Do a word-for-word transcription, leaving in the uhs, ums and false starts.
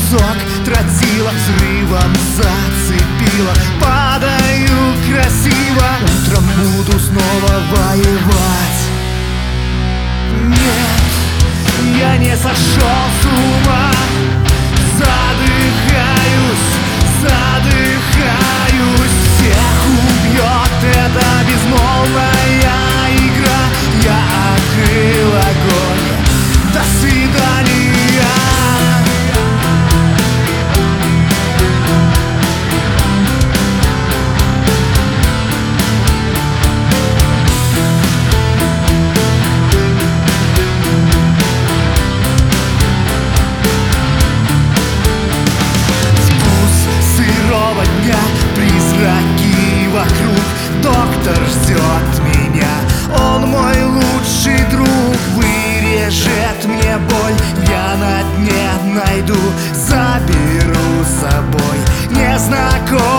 кусок тротила взрывом зацепила. Падаю красиво, утром буду снова воевать. Нет, я не сошел с ума. Задыхаюсь, задыхаюсь. Всех убьет эта безмолвная игра. Я открыл огонь. До свидания. Призраки вокруг, доктор ждет меня. Он мой лучший друг, вырежет мне боль. Я на дне найду, заберу с собой незнакомый.